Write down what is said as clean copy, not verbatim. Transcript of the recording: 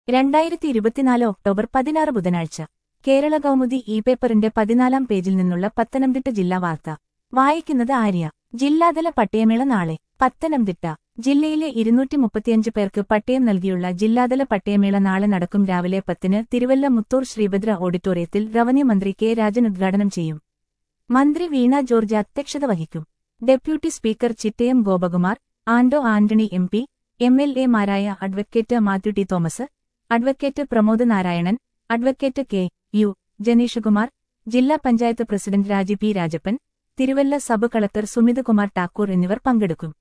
2024 October 16 ബുധനാഴ്ച കേരള കൗമുദി പേപ്പറിന്റെ 14-ാം പേജിൽ നിന്നുള്ള പത്തനംതിട്ട ജില്ലാ വാർത്ത വായിക്കുന്നത് ആര്യ. ജില്ലാതല പട്ടയമേള നാളെ. പത്തനംതിട്ട ജില്ലയിലെ 235 പേർക്ക് പട്ടയം നൽകിയുള്ള ജില്ലാതല പട്ടയമേള നാളെ നടക്കും. രാവിലെ 10-ന് തിരുവല്ല മുത്തൂർ ശ്രീഭദ്ര ഓഡിറ്റോറിയത്തിൽ റവന്യൂ മന്ത്രി കെ രാജൻ ഉദ്ഘാടനം ചെയ്യും. മന്ത്രി വീണ ജോർജ് അധ്യക്ഷത വഹിക്കും. Deputy speaker Chittayam Gopakumar, Anto Antony MP., എം.എൽ.എമാരായ advocate Mathew T Thomas, advocate Pramod Narayanan, advocate K U. Janeeshkumar, ജില്ലാ panchayat president Raji P. Rajappan, Thiruvalla sub collector Sumit Kumar Thakur എന്നിവർ പങ്കെടുക്കും.